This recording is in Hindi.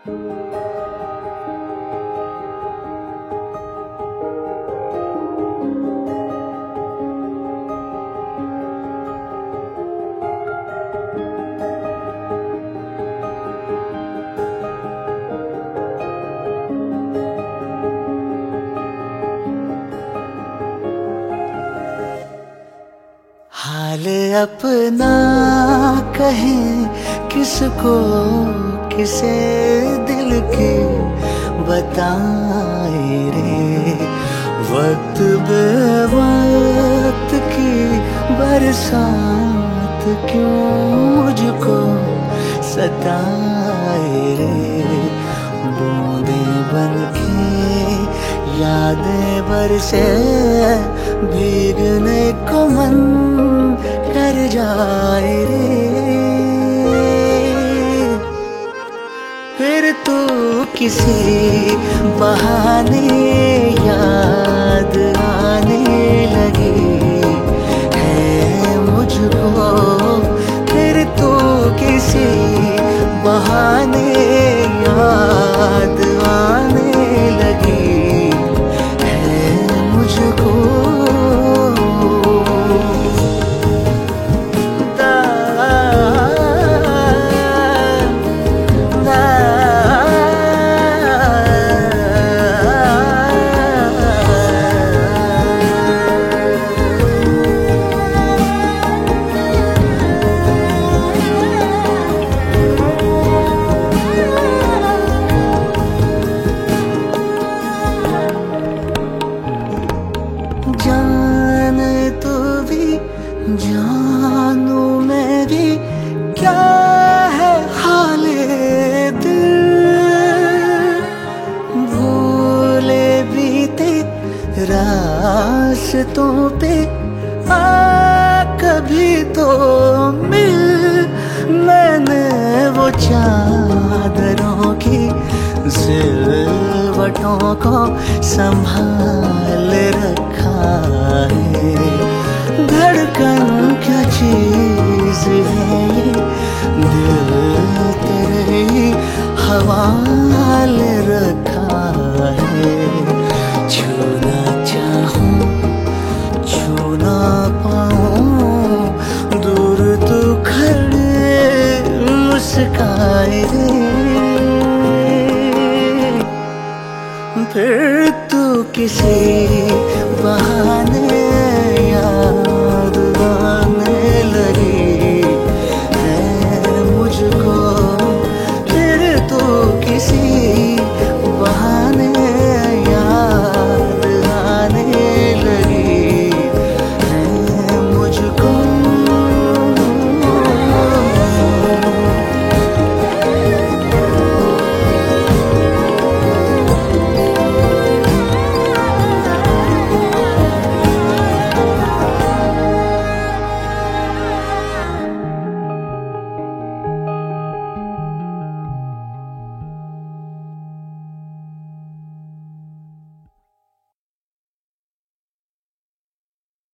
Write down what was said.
हाल अपना कहें किसको, किसे दिल के बताए रे। वक्त बे वक्त की बरसात क्यों मुझको सताए रे। बूंदे बन के यादें बरसे, भीगने को मन कर जाए रे। फिर तू किसी बहाने याद आने लगी है मुझको। फिर तू किसी बहाने याद आने लगी है मुझको। जान तू भी जानू मैं भी, क्या है हाले दिल। भूले बीते रास्तों पे आ कभी तो मिल। मैंने वो चादरों की सिलवटों को संभाल रखा है। धड़कन क्या चीज है ये, दिल तेरे ही हवाले रखा है। छूना चाहूं छू ना पाऊं, दूर तू खड़े मुस्काए रे। फिर तू किसी